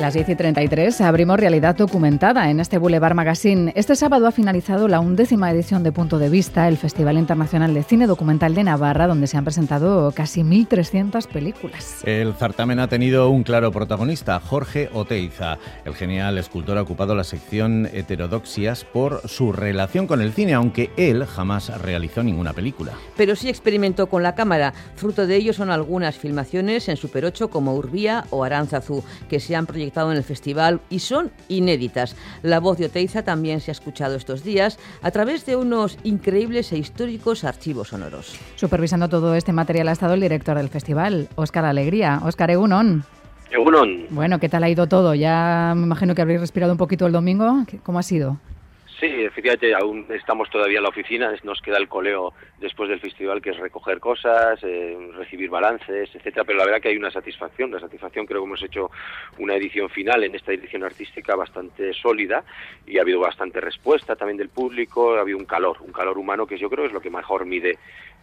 Las 10:33 abrimos Realidad Documentada en este Boulevard Magazine. Este sábado ha finalizado la 11ª edición de Punto de Vista, el Festival Internacional de Cine Documental de Navarra, donde se han presentado casi 1.300 películas. El certamen ha tenido un claro protagonista, Jorge Oteiza. El genial escultor ha ocupado la sección Heterodoxias por su relación con el cine, aunque él jamás realizó ninguna película. Pero sí experimentó con la cámara. Fruto de ello son algunas filmaciones en Super 8 como Urbía o Aránzazu, que se han proyectado en el festival y son inéditas. La voz de Oteiza también se ha escuchado estos días a través de unos increíbles e históricos archivos sonoros. Supervisando todo este material ha estado el director del festival, Óscar Alegría. Óscar, egunon. Egunon. Bueno, ¿qué tal ha ido todo? Ya me imagino que habréis respirado un poquito el domingo. ¿Cómo ha sido? Sí, efectivamente, aún estamos todavía en la oficina, nos queda el coleo después del festival, que es recoger cosas, recibir balances, etcétera, pero la verdad que hay una satisfacción. La satisfacción, creo que hemos hecho una edición final en esta edición artística bastante sólida y ha habido bastante respuesta también del público, ha habido un calor humano que yo creo es lo que mejor mide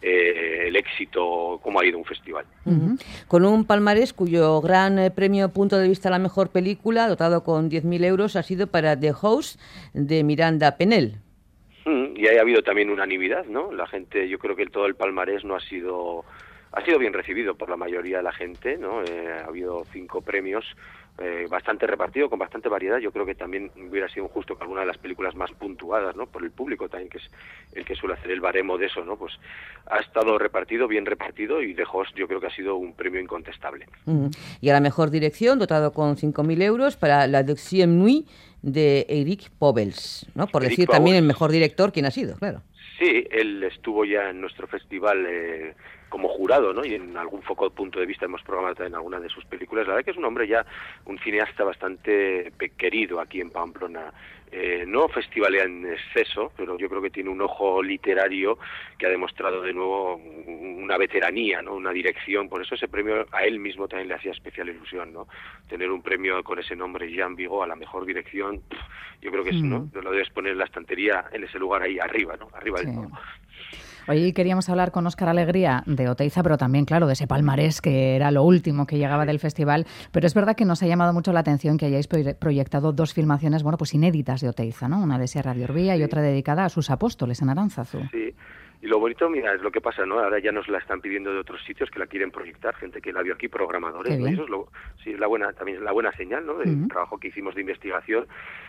el éxito, cómo ha ido un festival. Uh-huh. Con un palmarés cuyo gran premio Punto de Vista a la mejor película, dotado con 10.000 euros, ha sido para The Host de Miranda Penel. Y ahí ha habido también unanimidad, ¿no? La gente, yo creo que todo el palmarés no ha sido bien recibido por la mayoría de la gente, ¿no? Ha habido 5 premios, bastante repartido, con bastante variedad. Yo creo que también hubiera sido injusto que alguna de las películas más puntuadas, ¿no?, por el público también, que es el que suele hacer el baremo de eso, ¿no?, pues ha estado repartido, bien repartido, y The Host yo creo que ha sido un premio incontestable. Y a la mejor dirección, dotado con 5.000 euros para La Deuxième Nuit de Eric Pobels, ¿no? Por Eric decir Pobels. También el mejor director, ¿quién ha sido? Claro. Sí, él estuvo ya en nuestro festival como jurado, ¿no? Y en algún punto de vista hemos programado también algunas de sus películas. La verdad que es un hombre ya, un cineasta bastante querido aquí en Pamplona. No festivalea en exceso, pero yo creo que tiene un ojo literario que ha demostrado de nuevo una veteranía, ¿no?, una dirección. Por eso ese premio a él mismo también le hacía especial ilusión, ¿no? Tener un premio con ese nombre, Jean Vigo, a la mejor dirección, yo creo que es, ¿no?, lo debes poner en la estantería, en ese lugar ahí arriba, ¿no?, arriba del todo. Hoy queríamos hablar con Óscar Alegría de Oteiza, pero también, claro, de ese palmarés que era lo último que llegaba del festival. Pero es verdad que nos ha llamado mucho la atención que hayáis proyectado 2 filmaciones, bueno, pues inéditas de Oteiza, ¿no? Una de Sierra de Urbía y otra dedicada a sus apóstoles en Aránzazu. Sí. Y lo bonito, mira, es lo que pasa, ¿no? Ahora ya nos la están pidiendo de otros sitios que la quieren proyectar, gente que la vio aquí, programadores, ¿no? Y eso es la buena señal, ¿no?, del trabajo que hicimos de investigación.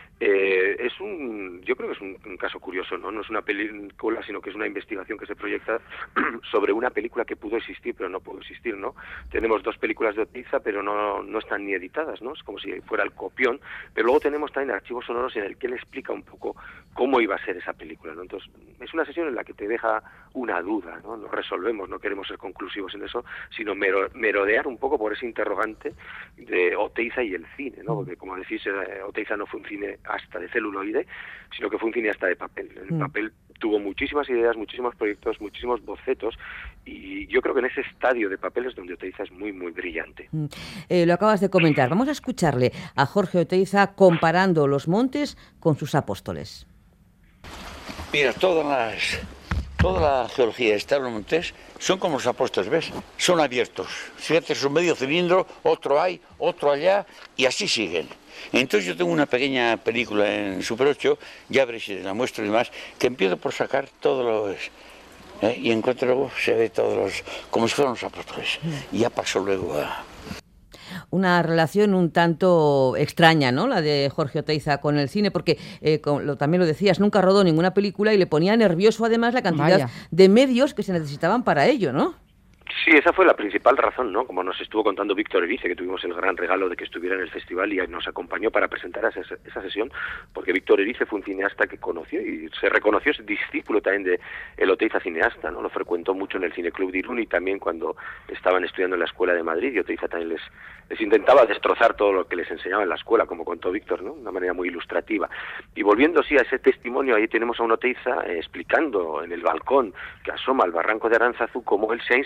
Yo creo que es un caso curioso, ¿no? No es una película, sino que es una investigación que se proyecta sobre una película que pudo existir, pero no pudo existir, ¿no? Tenemos 2 películas de Oteiza, pero no están ni editadas, ¿no? Es como si fuera el copión, pero luego tenemos también archivos sonoros en el que él explica un poco cómo iba a ser esa película, ¿no? Entonces, es una sesión en la que te deja una duda, ¿no? No resolvemos, no queremos ser conclusivos en eso, sino merodear un poco por ese interrogante de Oteiza y el cine, ¿no? Porque, como decís, Oteiza no fue un cine hasta de celuloide, sino que fue un cineasta de papel. El papel tuvo muchísimas ideas, muchísimos proyectos, muchísimos bocetos, y yo creo que en ese estadio de papel es donde Oteiza es muy, muy brillante. Lo acabas de comentar. Vamos a escucharle a Jorge Oteiza comparando los montes con sus apóstoles. Mira, toda la geología de estos montes son como los apóstoles, ¿ves? Son abiertos. Fíjate, es un medio cilindro, otro hay, otro allá, y así siguen. Entonces yo tengo una pequeña película en Super 8, ya veréis si la muestro y más, que empiezo por sacar todos los... y en cuanto luego se ve todos los... como si fueran los apóstoles. Y ya paso luego a... Una relación un tanto extraña, ¿no?, la de Jorge Oteiza con el cine, porque también lo decías, nunca rodó ninguna película y le ponía nervioso además la cantidad de medios que se necesitaban para ello, ¿no? Sí, esa fue la principal razón, ¿no? Como nos estuvo contando Víctor Erice, que tuvimos el gran regalo de que estuviera en el festival y nos acompañó para presentar esa sesión, porque Víctor Erice fue un cineasta que conoció y se reconoció, es discípulo también de el Oteiza cineasta, ¿no? Lo frecuentó mucho en el Cineclub de Irún y también cuando estaban estudiando en la Escuela de Madrid, y Oteiza también les intentaba destrozar todo lo que les enseñaba en la escuela, como contó Víctor, ¿no?, de una manera muy ilustrativa. Y volviendo sí a ese testimonio, ahí tenemos a un Oteiza explicando en el balcón que asoma al barranco de Aránzazu cómo él se ha inspirado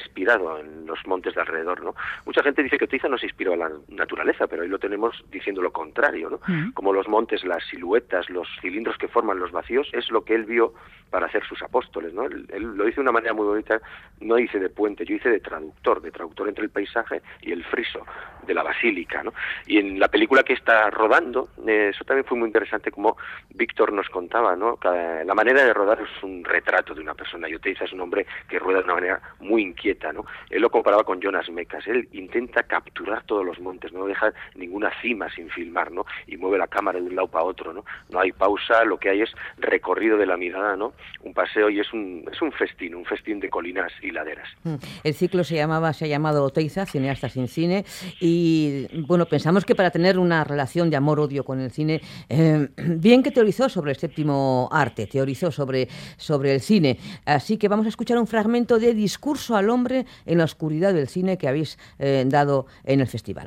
rodado en los montes de alrededor, ¿no? Mucha gente dice que Oteiza no se inspiró a la naturaleza, pero ahí lo tenemos diciendo lo contrario, ¿no? Como los montes, las siluetas, los cilindros que forman los vacíos, es lo que él vio para hacer sus apóstoles, ¿no? Él lo dice de una manera muy bonita, no dice de puente, yo hice de traductor entre el paisaje y el friso de la basílica, ¿no? Y en la película que está rodando, eso también fue muy interesante, como Víctor nos contaba, ¿no? La manera de rodar es un retrato de una persona, y Oteiza es un hombre que rueda de una manera muy inquieta, ¿no? Él lo comparaba con Jonas Mekas, él intenta capturar todos los montes, no deja ninguna cima sin filmar, ¿no? Y mueve la cámara de un lado para otro, ¿no? No hay pausa, lo que hay es recorrido de la mirada, ¿no? Un paseo, y es un festín de colinas y laderas. El ciclo se ha llamado Oteiza, cineasta sin cine, y bueno, pensamos que para tener una relación de amor-odio con el cine, bien que teorizó sobre el séptimo arte, teorizó sobre el cine, así que vamos a escuchar un fragmento de Discurso al hombre en la oscuridad del cine que habéis dado en el festival.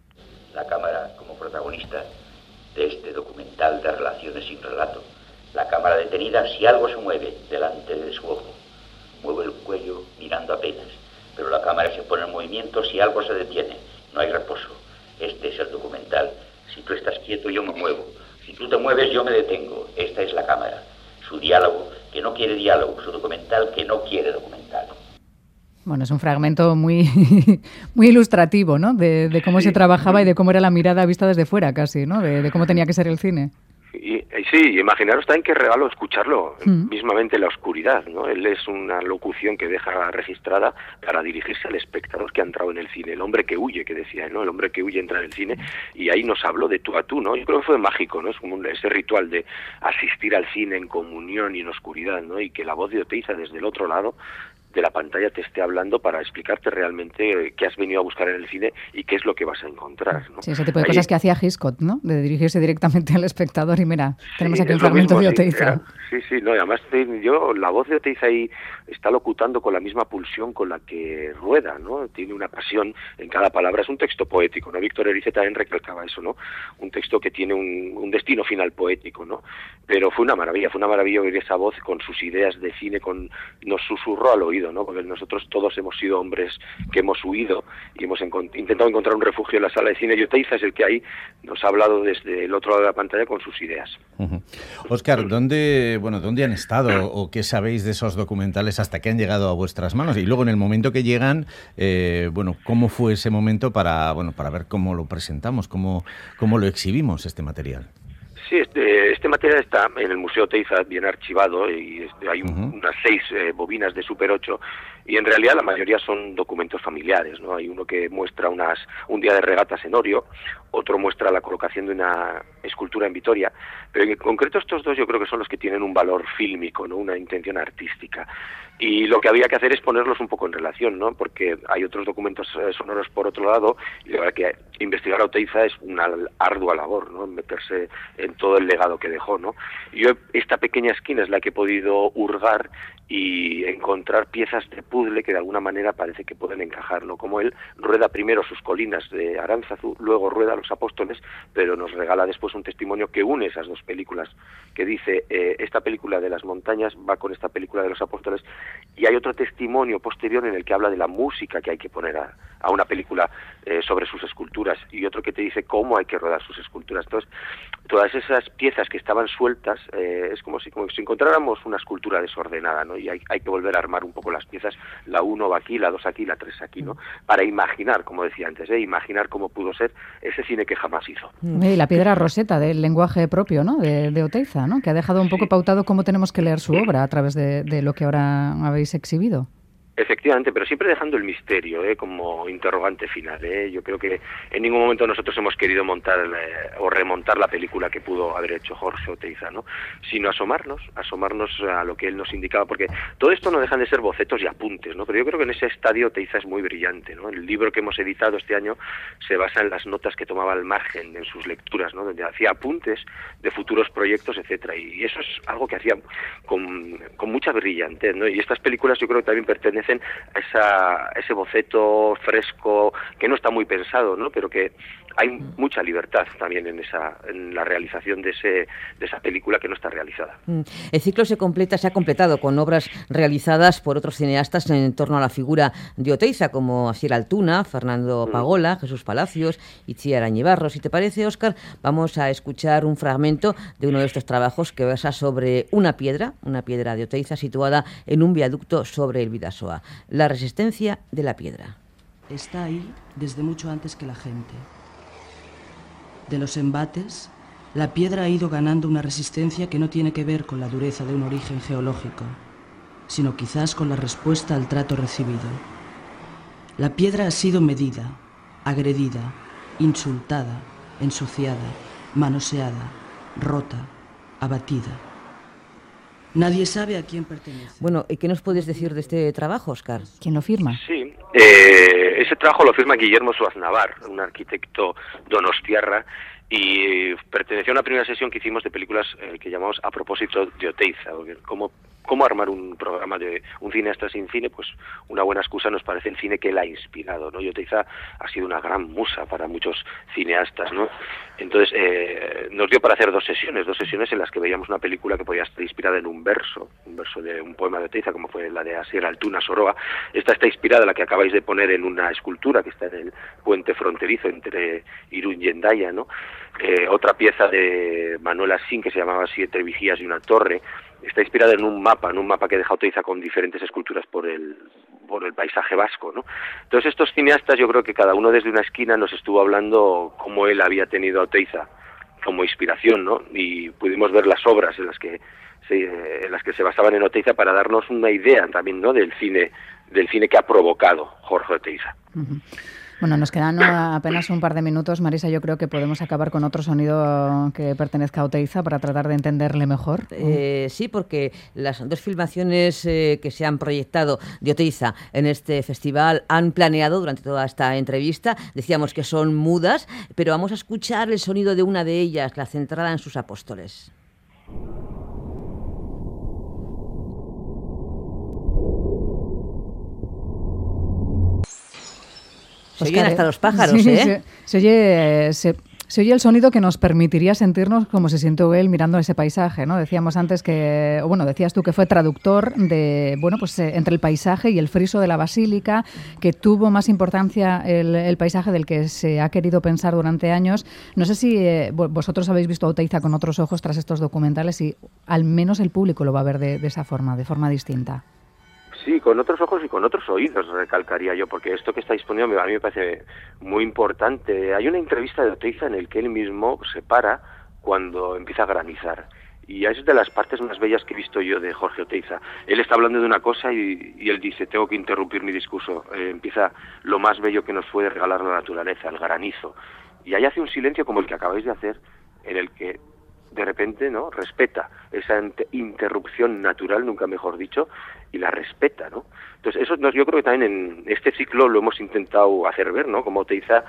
La cámara como protagonista de este documental de relaciones sin relato. La cámara detenida si algo se mueve delante de su ojo. Mueve el cuello mirando apenas, pero la cámara se pone en movimiento si algo se detiene. No hay reposo. Este es el documental. Si tú estás quieto, yo me muevo. Si tú te mueves, yo me detengo. Esta es la cámara. Su diálogo, que no quiere diálogo. Su documental, que no quiere documental. Bueno, es un fragmento muy, muy ilustrativo, ¿no? De cómo se trabajaba y de cómo era la mirada vista desde fuera, casi, ¿no? De cómo tenía que ser el cine. Y sí, imaginaros también qué regalo escucharlo mismamente en la oscuridad, ¿no? Él es una locución que deja registrada para dirigirse al espectador que ha entrado en el cine, el hombre que huye, que decía, ¿no? El hombre que huye entra en el cine, y ahí nos habló de tú a tú, ¿no? Yo creo que fue mágico, ¿no? Es como ese ritual de asistir al cine en comunión y en oscuridad, ¿no? Y que la voz de Oteiza desde el otro lado de la pantalla te esté hablando para explicarte realmente qué has venido a buscar en el cine y qué es lo que vas a encontrar, ¿no? Sí, ese tipo de cosas que hacía Hitchcock, ¿no? De dirigirse directamente al espectador y mira, tenemos aquí un fragmento de Oteiza. Sí, no, y además la voz de Oteiza ahí está locutando con la misma pulsión con la que rueda, ¿no? Tiene una pasión en cada palabra, es un texto poético, ¿no? Víctor Erice también recalcaba eso, ¿no? Un texto que tiene un destino final poético, ¿no? Pero fue una maravilla oír esa voz con sus ideas de cine, nos susurró al oído, ¿no? Porque nosotros todos hemos sido hombres que hemos huido y hemos intentado encontrar un refugio en la sala de cine, y Oteiza es el que ahí nos ha hablado desde el otro lado de la pantalla con sus ideas. Óscar, ¿dónde han estado o qué sabéis de esos documentales hasta que han llegado a vuestras manos? Y luego en el momento que llegan, ¿cómo fue ese momento para ver cómo lo presentamos, cómo lo exhibimos este material? Sí, este material está en el Museo Oteiza bien archivado, y hay unas 6 bobinas de Super 8, y en realidad la mayoría son documentos familiares, ¿no? Hay uno que muestra un día de regatas en Orio, otro muestra la colocación de una escultura en Vitoria, pero en concreto estos dos yo creo que son los que tienen un valor fílmico, ¿no? Una intención artística. Y lo que había que hacer es ponerlos un poco en relación, ¿no? Porque hay otros documentos sonoros por otro lado, y la verdad que investigar a Oteiza es una ardua labor, ¿no? Meterse en todo el legado que dejó, ¿no? Yo esta pequeña esquina es la que he podido hurgar y encontrar piezas de puzzle que de alguna manera parece que pueden encajar, ¿no? Como él rueda primero sus colinas de Aránzazu, luego rueda Los Apóstoles, pero nos regala después un testimonio que une esas dos películas, que dice, esta película de las montañas va con esta película de Los Apóstoles, y hay otro testimonio posterior en el que habla de la música que hay que poner a una película sobre sus esculturas, y otro que te dice cómo hay que rodar sus esculturas. Entonces, todas esas piezas que estaban sueltas, es como si encontráramos una escultura desordenada, ¿no? Y hay que volver a armar un poco las piezas, la 1 va aquí, la 2 aquí, la 3 aquí, ¿no? Para imaginar, como decía antes, imaginar cómo pudo ser ese cine que jamás hizo. Y la piedra roseta del lenguaje propio, ¿no? De Oteiza, ¿no? Que ha dejado un poco pautado cómo tenemos que leer su obra a través de lo que ahora habéis exhibido. Efectivamente, pero siempre dejando el misterio como interrogante final. Yo creo que en ningún momento nosotros hemos querido montar o remontar la película que pudo haber hecho Jorge Oteiza, ¿no? Sino asomarnos a lo que él nos indicaba, porque todo esto no dejan de ser bocetos y apuntes, ¿no? Pero yo creo que en ese estadio Oteiza es muy brillante, ¿no? El libro que hemos editado este año se basa en las notas que tomaba al margen en sus lecturas, ¿no? Donde hacía apuntes de futuros proyectos, etcétera, y eso es algo que hacía con mucha brillantez, ¿no? Y estas películas yo creo que también pertenecen a ese boceto fresco que no está muy pensado, ¿no? Pero que hay mucha libertad también en la realización de esa película que no está realizada. El ciclo se ha completado con obras realizadas por otros cineastas en torno a la figura de Oteiza, como Asier Altuna, Fernando Pagola, Jesús Palacios, Itziar Añibarro. Si te parece, Óscar, vamos a escuchar un fragmento de uno de estos trabajos que versa sobre una piedra de Oteiza situada en un viaducto sobre el Bidasoa. La resistencia de la piedra. Está ahí desde mucho antes que la gente. De los embates, la piedra ha ido ganando una resistencia que no tiene que ver con la dureza de un origen geológico, sino quizás con la respuesta al trato recibido. La piedra ha sido medida, agredida, insultada, ensuciada, manoseada, rota, abatida. Nadie sabe a quién pertenece. Bueno, ¿y qué nos puedes decir de este trabajo, Óscar? ¿Quién lo firma? Sí, ese trabajo lo firma Guillermo Suaznavar, un arquitecto donostiarra, y perteneció a una primera sesión que hicimos de películas que llamamos A propósito de Oteiza. ¿Cómo armar un programa de un cineasta sin cine? Pues una buena excusa nos parece el cine que él ha inspirado, ¿no? Y Oteiza ha sido una gran musa para muchos cineastas, ¿no? Entonces nos dio para hacer dos sesiones en las que veíamos una película que podía estar inspirada en un verso de un poema de Oteiza, como fue la de Asier Altuna Soroa. Esta está inspirada, la que acabáis de poner, en una escultura que está en el puente fronterizo entre Irún y Hendaya, ¿no? Otra pieza de Manuel Asín, que se llamaba Siete vigías y una torre, está inspirada en un mapa que deja Oteiza con diferentes esculturas por el paisaje vasco, ¿no? Entonces estos cineastas, yo creo que cada uno desde una esquina nos estuvo hablando cómo él había tenido a Oteiza como inspiración, ¿no? Y pudimos ver las obras en las que se basaban en Oteiza para darnos una idea también, ¿no? del cine que ha provocado Jorge Oteiza. Uh-huh. Bueno, nos quedan apenas un par de minutos, Marisa. Yo creo que podemos acabar con otro sonido que pertenezca a Oteiza para tratar de entenderle mejor. Sí, porque las dos filmaciones que se han proyectado de Oteiza en este festival han planeado durante toda esta entrevista. Decíamos que son mudas, pero vamos a escuchar el sonido de una de ellas, la centrada en sus apóstoles. Se oyen hasta los pájaros, sí, ¿eh? Se oye el sonido que nos permitiría sentirnos como se sintió él mirando ese paisaje, ¿no? Decíamos antes decías tú que fue traductor de, entre el paisaje y el friso de la basílica, que tuvo más importancia el paisaje del que se ha querido pensar durante años. No sé si vosotros habéis visto a Oteiza con otros ojos tras estos documentales y al menos el público lo va a ver de esa forma, de forma distinta. Sí, con otros ojos y con otros oídos, recalcaría yo, porque esto que está disponible a mí me parece muy importante. Hay una entrevista de Oteiza en el que él mismo se para cuando empieza a granizar. Y es de las partes más bellas que he visto yo de Jorge Oteiza. Él está hablando de una cosa y él dice, tengo que interrumpir mi discurso. Empieza lo más bello que nos puede regalar la naturaleza, el granizo. Y ahí hace un silencio como el que acabáis de hacer, en el que de repente, ¿no?, respeta esa interrupción natural, nunca mejor dicho, y la respeta, ¿no? Entonces eso yo creo que también en este ciclo lo hemos intentado hacer ver, ¿no? Como Oteiza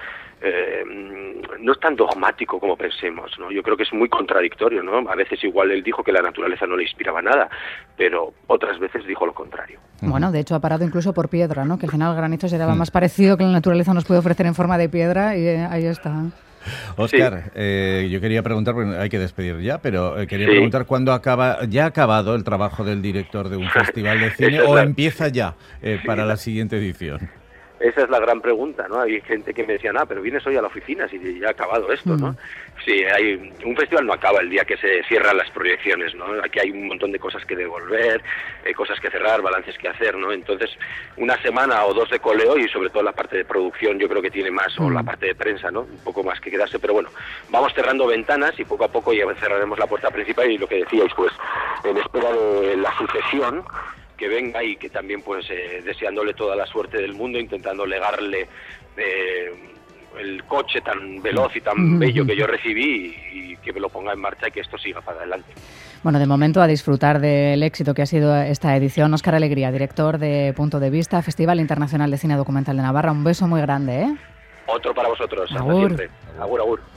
no es tan dogmático como pensemos, ¿no? Yo creo que es muy contradictorio, ¿no? A veces igual él dijo que la naturaleza no le inspiraba nada, pero otras veces dijo lo contrario. Bueno, de hecho ha parado incluso por piedra, ¿no? Que al final el granizo se daba más parecido que la naturaleza nos puede ofrecer en forma de piedra y ahí está. Óscar, yo quería preguntar, porque hay que despedir ya, pero quería preguntar cuándo ¿ya ha acabado el trabajo del director de un festival de cine o empieza ya para la siguiente edición? Esa es la gran pregunta, ¿no? Hay gente que me decía, pero vienes hoy a la oficina si ya ha acabado esto, ¿no? Sí, un festival no acaba el día que se cierran las proyecciones, ¿no? Aquí hay un montón de cosas que devolver, cosas que cerrar, balances que hacer, ¿no? Entonces, una semana o dos de coleo y sobre todo la parte de producción yo creo que tiene más, o la parte de prensa, ¿no? Un poco más que quedarse, pero bueno, vamos cerrando ventanas y poco a poco ya cerraremos la puerta principal y lo que decíais, pues, en espera de la sucesión que venga y que también pues deseándole toda la suerte del mundo, intentando legarle el coche tan veloz y tan bello que yo recibí y que me lo ponga en marcha y que esto siga para adelante. Bueno, de momento a disfrutar del éxito que ha sido esta edición. Óscar Alegría, director de Punto de Vista, Festival Internacional de Cine Documental de Navarra. Un beso muy grande, ¿eh? Otro para vosotros, hasta Agur. siempre. Agur, agur.